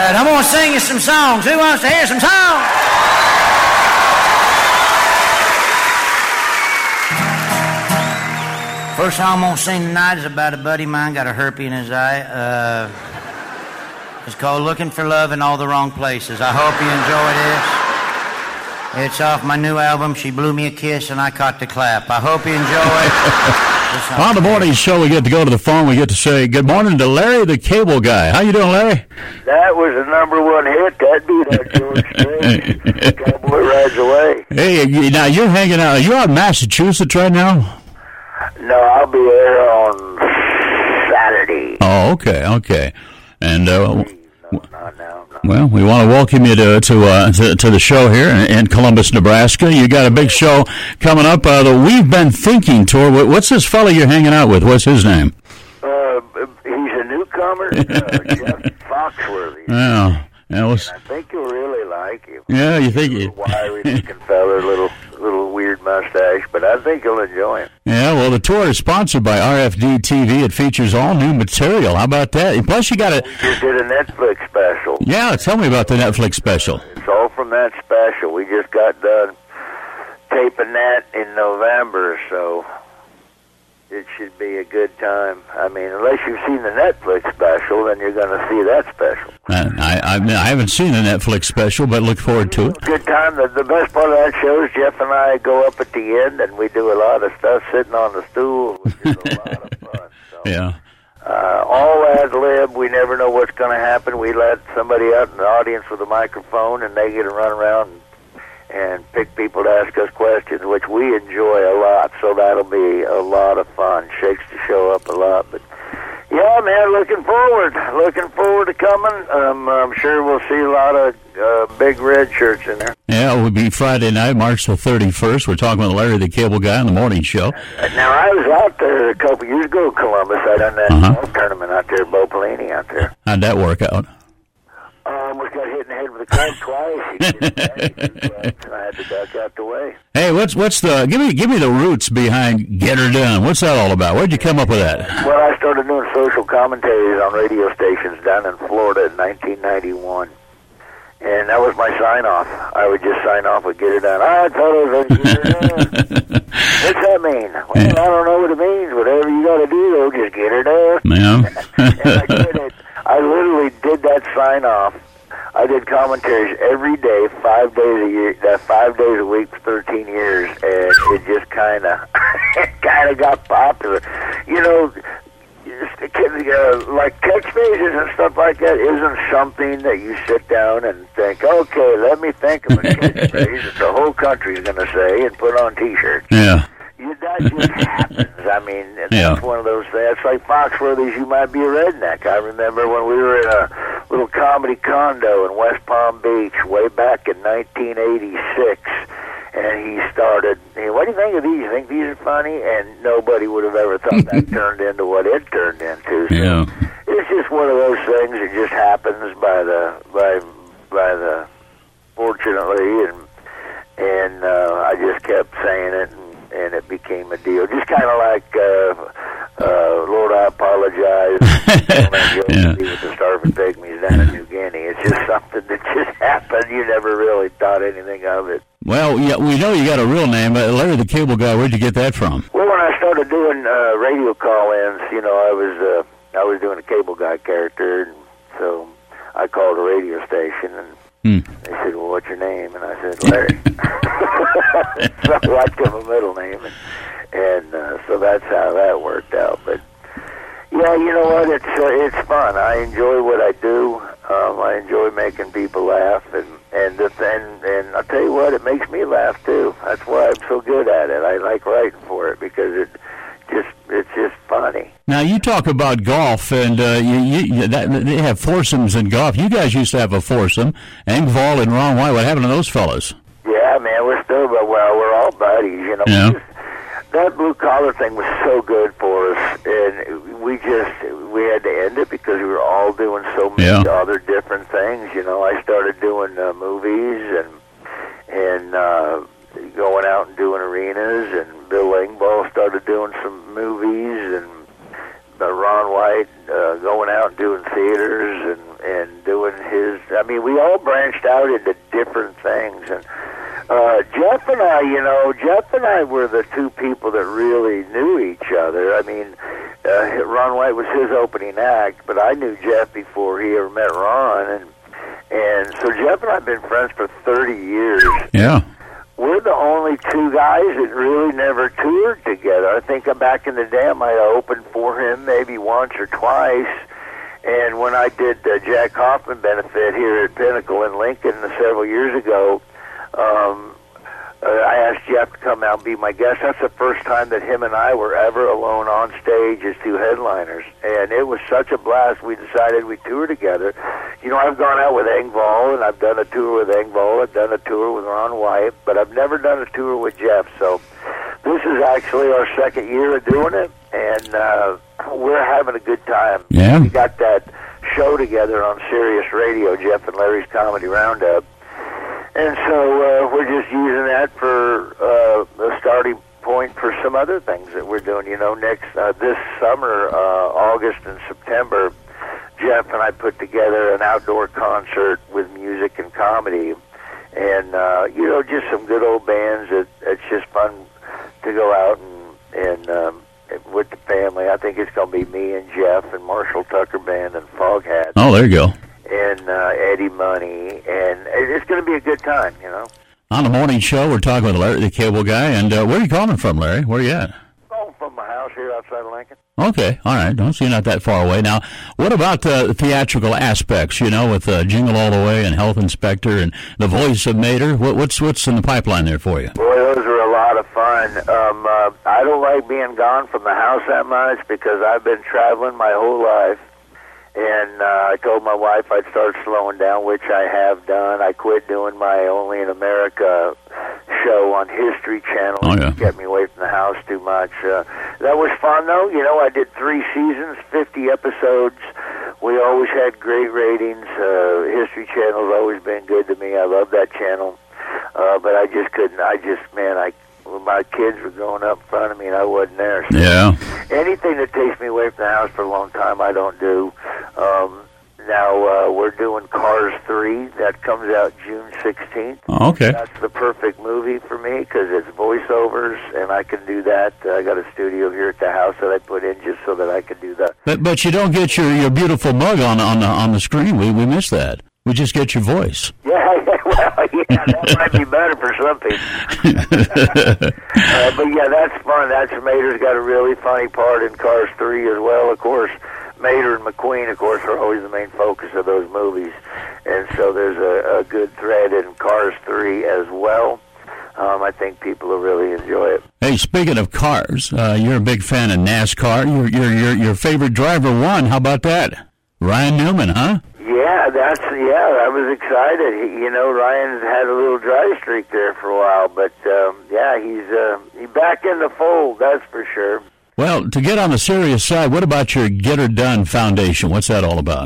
I'm going to sing you some songs. Who wants to hear some songs? First song I'm going to sing tonight is about a buddy of mine got a herpes in his eye. It's called Looking for Love in All the Wrong Places. I hope you enjoy this. It's off my new album, She Blew Me a Kiss and I Caught the Clap. I hope you enjoy. On the morning show, we get to go to the phone. We get to say good morning to Larry the Cable Guy. How you doing, Larry? That was the #1 hit. That beat our George Strait. Cowboy Rides Away. Hey, now you're hanging out. Are you out in Massachusetts right now? No, I'll be there on Saturday. Oh, okay. And No, not now. well, we want to welcome you to the show here in Columbus, Nebraska. You got a big show coming up. The We've Been Thinking tour. What's this fella you're hanging out with? What's his name? He's a newcomer, Jeff Foxworthy. Yeah. I think you'll really like him. Yeah, you think you? Wiry looking fella, little weird mustache, but I think you'll enjoy him. Yeah, well, the tour is sponsored by RFD TV. It features all new material. How about that? And plus, you got We just did a Netflix special. Yeah, tell me about the Netflix special. It's all from that special. We just got done taping that in November, so it should be a good time. I mean, unless you've seen the Netflix special, then you're going to see that special. I haven't seen the Netflix special, but look forward to it. Good time. The best part of that show is Jeff and I go up at the end, and we do a lot of stuff sitting on the stool, which is a lot of fun. So, yeah. All ad lib. We never know what's going to happen. We let somebody out in the audience with a microphone, and they get to run around and pick people to ask us questions, which we enjoy a lot, so that'll be a lot of fun. Shakes the show up a lot, but yeah, man, looking forward to coming. I'm sure we'll see a lot of big red shirts in there. Yeah, it will be Friday night, March the 31st. We're talking with Larry the Cable Guy on the morning show. Now, I was out there a couple years ago in Columbus. I done that golf tournament out there, Bo Pelini out there. How'd that work out? Almost got hit in the head with a club twice. I had to duck out the way. Hey, what's the give me the roots behind Get Her Done? What's that all about? Where'd you come up with that? Well, I started doing social commentaries on radio stations down in Florida in 1991. And that was my sign-off. I would just sign off with Get Her Done. All right, fellas, let's get her done. What's that mean? Well, I don't know what it means. Whatever you got to do, though, just get her done. Yeah. I literally did that sign-off. I did commentaries every day, 5 days a year, 5 days a week for 13 years, and it just kind of got popular. You know, like catchphrases and stuff like that isn't something that you sit down and think, okay, let me think of a catchphrase that the whole country's going to say and put on T-shirts. Yeah. That just happens. I mean, that's one of those things. It's like Foxworthy's You Might Be a Redneck. I remember when we were in a little comedy condo in West Palm Beach way back in 1986, and he started, what do you think of these? You think these are funny? And nobody would have ever thought that turned into what it turned into. So yeah. It's just one of those things that just happens by the fortunately, and I just kept saying it, and it became a deal. Just kind of like, Lord, I apologize. Yeah. With the starving pygmies down in New Guinea. It's just something that just happened. You never really thought anything of it. Well, yeah, we know you got a real name. Larry the Cable Guy, where'd you get that from? Well, when I started doing radio call-ins, I was doing a cable guy character, and so I called a radio station, and they said, well, what's your name? And I said, Larry. So I gave him a middle name, and so that's how that worked out. But yeah, you know what? It's fun. I enjoy what I do. I enjoy making people laugh, and I'll tell you what, it makes me laugh too. That's why I'm so good at it. I like writing for it because it's just funny. Now you talk about golf, and they have foursomes in golf. You guys used to have a foursome, Engvall and Ron White. What happened to those fellas? Yeah, man, we're all buddies. You know, yeah. That blue collar thing was so good for us, and we had to end it because we were all doing so many other different things. You know, I started doing movies and going out and doing arenas, and Bill Engvall started doing some movies, and Ron White going out and doing theaters and doing his I mean, we all branched out into different things. And Jeff and I were the two people that really knew each other. I mean, Ron White was his opening act, but I knew Jeff before he ever met Ron, and so Jeff and I have been friends for 30 years. Yeah. We're the only two guys that really never toured together. I think back in the day I might have opened for him maybe once or twice. And when I did the Jack Hoffman benefit here at Pinnacle in Lincoln several years ago, I asked Jeff to come out and be my guest. That's the first time that him and I were ever alone on stage as two headliners. And it was such a blast, we decided we'd tour together. You know, I've gone out with Engvall, and I've done a tour with Engvall. I've done a tour with Ron White, but I've never done a tour with Jeff. So this is actually our second year of doing it, and we're having a good time. Yeah. We got that show together on Sirius Radio, Jeff and Larry's Comedy Roundup. And so we're just using that for a starting point for some other things that we're doing. You know, this summer, August and September, Jeff and I put together an outdoor concert with music and comedy. And, you know, just some good old bands. It's just fun to go out and with the family. I think it's going to be me and Jeff and Marshall Tucker Band and Foghat. Oh, there you go. And Eddie Money, and it's going to be a good time, you know. On the morning show, we're talking with Larry, the cable guy, and where are you calling from, Larry? Where are you at? Oh, from my house here outside of Lincoln. Okay, all right. Don't see you're not that far away. Now, what about the theatrical aspects, you know, with Jingle All the Way and Health Inspector and The Voice of Mater? What's in the pipeline there for you? Boy, those are a lot of fun. I don't like being gone from the house that much because I've been traveling my whole life. And I told my wife I'd start slowing down, which I have done. I quit doing my Only in America show on History Channel. Oh, yeah. It kept me away from the house too much. That was fun, though. You know, I did 3 seasons, 50 episodes. We always had great ratings. History Channel's always been good to me. I love that channel. But I just couldn't. When my kids were growing up in front of me and I wasn't there. So Yeah. anything that takes me away from the house for a long time, I don't do. Now we're doing Cars 3. That comes out June 16th. Oh, okay. That's the perfect movie for me because it's voiceovers, and I can do that. I got a studio here at the house that I put in just so that I can do that. But you don't get your beautiful mug on the screen. We missed that. We just get your voice. Yeah, that might be better for some people. But yeah, that's fun. Mater's got a really funny part in Cars 3 as well. Of course, Mater and McQueen, of course, are always the main focus of those movies. And so there's a good thread in Cars 3 as well. I think people will really enjoy it. Hey, speaking of cars, you're a big fan of NASCAR. Your favorite driver won. How about that? Ryan Newman, huh? I was excited. You know, Ryan's had a little dry streak there for a while, but he's back in the fold, that's for sure. Well, to get on the serious side, what about your Get Her Done Foundation? What's that all about?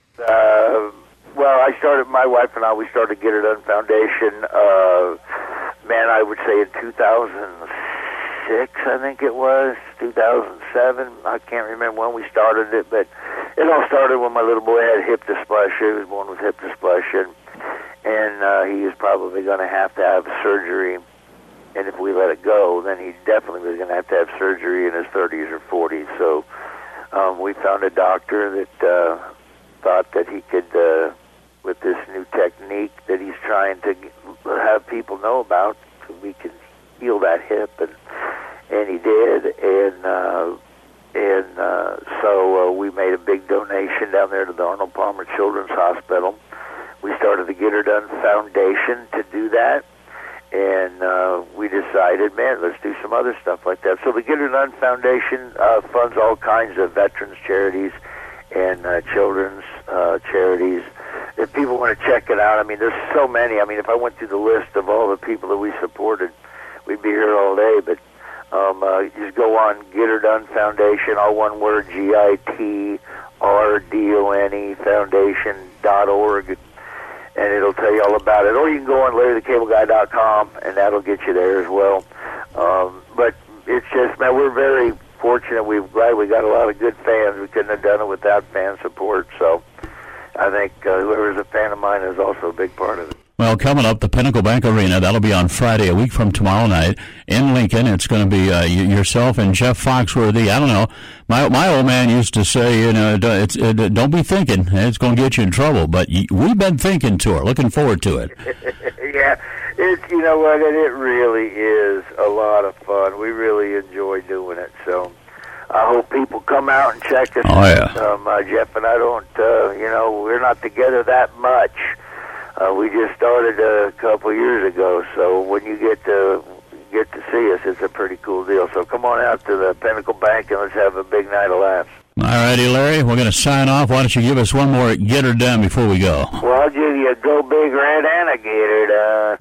My wife and I, we started Get Her Done Foundation, I would say in 2006, I think it was, 2007. I can't remember when we started it, but it all started when my little boy had hip dysplasia. He was born with hip dysplasia, and he was probably going to have surgery. And if we let it go, then he definitely was going to have surgery in his 30s or 40s. So we found a doctor that thought that he could, with this new technique that he's trying to have people know about, so we could heal that hip, and he did. So we made a big donation down there to the Arnold Palmer Children's Hospital. We started the Get Her Done Foundation to do that. And we decided, let's do some other stuff like that. So the Get Her Done Foundation funds all kinds of veterans charities and children's charities. If people want to check it out, I mean, there's so many. I mean, if I went through the list of all the people that we supported, we'd be here all day. But just go on Get Her Done Foundation, all one word, GITRDONE Foundation.org. And it'll tell you all about it. Or you can go on LarryTheCableGuy.com, and that'll get you there as well. But it's just, we're very fortunate. We're glad we got a lot of good fans. We couldn't have done it without fan support. So I think whoever's a fan of mine is also a big part of it. Well, coming up, the Pinnacle Bank Arena, that'll be on Friday, a week from tomorrow night, in Lincoln. It's going to be yourself and Jeff Foxworthy. I don't know. My old man used to say, don't be thinking. It's going to get you in trouble. But we've been thinking tour. Looking forward to it. Yeah, you know what? It really is a lot of fun. We really enjoy doing it. So I hope people come out and check us out. Yeah. Jeff and I don't, we're not together that much. We just started a couple years ago, so when you get to see us, it's a pretty cool deal. So come on out to the Pinnacle Bank and let's have a big night of laughs. All righty, Larry, we're going to sign off. Why don't you give us one more get her done before we go? Well, I'll give you a go big red and a get her done.